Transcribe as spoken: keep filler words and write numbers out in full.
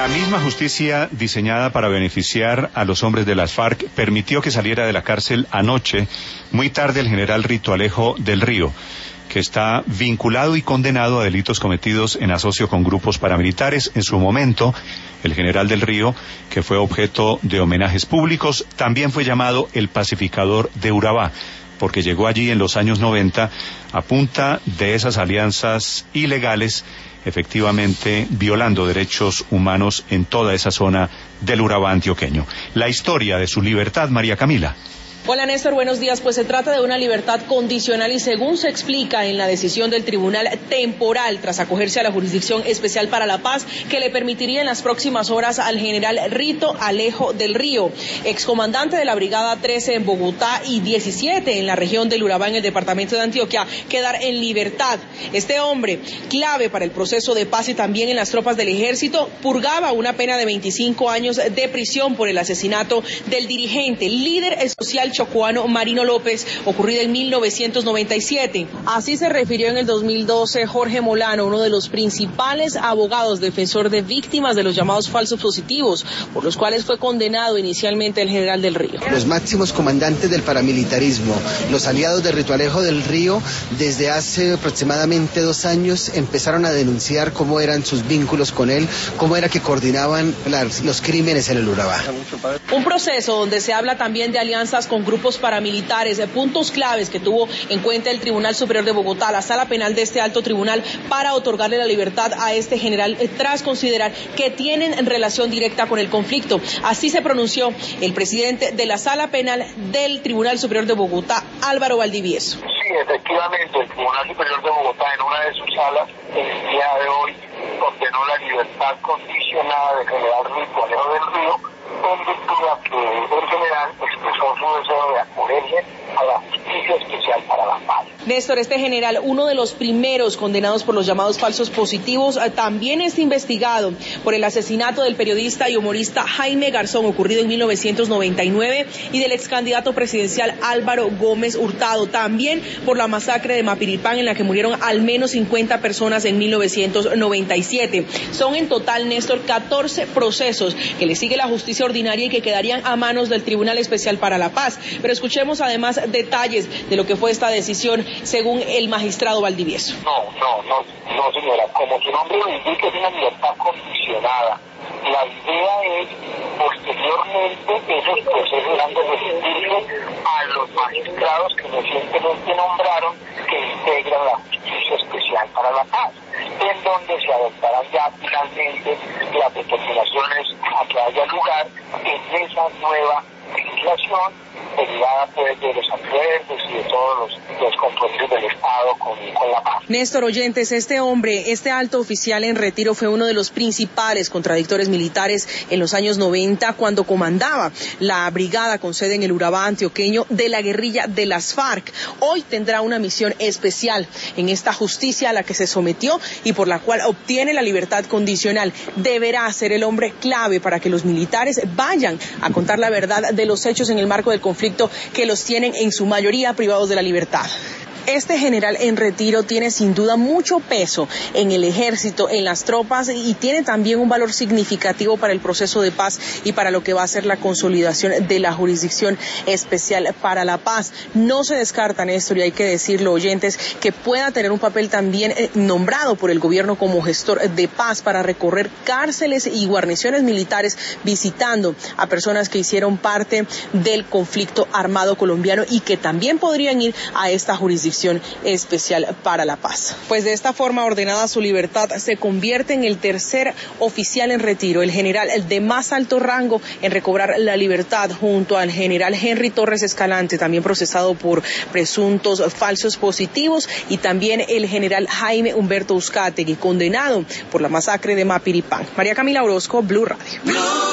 La misma justicia diseñada para beneficiar a los hombres de las FARC permitió que saliera de la cárcel anoche, muy tarde, el general Rito Alejo del Río, que está vinculado y condenado a delitos cometidos en asocio con grupos paramilitares. En su momento, el general del Río, que fue objeto de homenajes públicos, también fue llamado el pacificador de Urabá, porque llegó allí en los años noventa a punta de esas alianzas ilegales, efectivamente violando derechos humanos en toda esa zona del Urabá antioqueño. La historia de su libertad, María Camila. Hola Néstor, buenos días. Pues se trata de una libertad condicional y según se explica en la decisión del Tribunal Temporal tras acogerse a la Jurisdicción Especial para la Paz, que le permitiría en las próximas horas al general Rito Alejo del Río, excomandante de la Brigada trece en Bogotá y diecisiete en la región del Urabá en el departamento de Antioquia, quedar en libertad. Este hombre, clave para el proceso de paz y también en las tropas del ejército, purgaba una pena de veinticinco años de prisión por el asesinato del dirigente, líder social chocuano Marino López, ocurrida en mil novecientos noventa y siete. Así se refirió en el dos mil doce Jorge Molano, uno de los principales abogados defensor de víctimas de los llamados falsos positivos, por los cuales fue condenado inicialmente el general del Río. Los máximos comandantes del paramilitarismo, los aliados de Rito Alejo del Río, desde hace aproximadamente dos años empezaron a denunciar cómo eran sus vínculos con él, cómo era que coordinaban las, los crímenes en el Urabá. Un proceso donde se habla también de alianzas con grupos paramilitares, de puntos claves que tuvo en cuenta el Tribunal Superior de Bogotá, la Sala Penal de este alto tribunal, para otorgarle la libertad a este general eh, tras considerar que tienen relación directa con el conflicto. Así se pronunció el presidente de la Sala Penal del Tribunal Superior de Bogotá, Álvaro Valdivieso. Sí, efectivamente, el Tribunal Superior de Bogotá en una de sus salas el día de hoy condenó la libertad condicionada del general Rito Alejo del Río, en virtud a que el general expresó su deseo de acogerse a la Justicia Especial para la Paz. Néstor, este general, uno de los primeros condenados por los llamados falsos positivos, también es investigado por el asesinato del periodista y humorista Jaime Garzón, ocurrido en mil novecientos noventa y nueve, y del ex candidato presidencial Álvaro Gómez Hurtado, también por la masacre de Mapiripán, en la que murieron al menos cincuenta personas en mil novecientos noventa y siete. Son en total, Néstor, catorce procesos que le sigue la justicia ordinaria y que quedarían a manos del Tribunal Especial para la Paz. Pero escuchemos además detalles de lo que fue esta decisión según el magistrado Valdivieso. No, no, no, no señora, como su nombre lo indica, es una libertad condicionada. La idea es, posteriormente, esos procesos han de remitirse a los magistrados que recientemente nombraron, que integran la Justicia Especial para la Paz, en donde se adoptarán ya finalmente las determinaciones a que haya lugar en esa nueva legislación derivada pues de los acuerdos y de todos los, los compromisos del Estado con, con la paz. Néstor, oyentes, este hombre, este alto oficial en retiro fue uno de los principales contradictores militares en los años noventa, cuando comandaba la brigada con sede en el Urabá antioqueño de la guerrilla de las FARC. Hoy tendrá una misión especial en esta justicia a la que se sometió y por la cual obtiene la libertad condicional. Deberá ser el hombre clave para que los militares vayan a contar la verdad de los hechos en el marco del conflicto que los tienen en su mayoría privados de la libertad. Este general en retiro tiene sin duda mucho peso en el ejército, en las tropas, y tiene también un valor significativo para el proceso de paz y para lo que va a ser la consolidación de la Jurisdicción Especial para la Paz. No se descarta, Néstor, y hay que decirlo, oyentes, que pueda tener un papel también eh, nombrado por el gobierno como gestor de paz para recorrer cárceles y guarniciones militares, visitando a personas que hicieron parte del conflicto armado colombiano y que también podrían ir a esta jurisdicción Especial para la Paz. Pues de esta forma, ordenada su libertad, se convierte en el tercer oficial en retiro, el general de más alto rango en recobrar la libertad, junto al general Henry Torres Escalante, también procesado por presuntos falsos positivos, y también el general Jaime Humberto Uzcategui, condenado por la masacre de Mapiripán. María Camila Orozco, Blue Radio.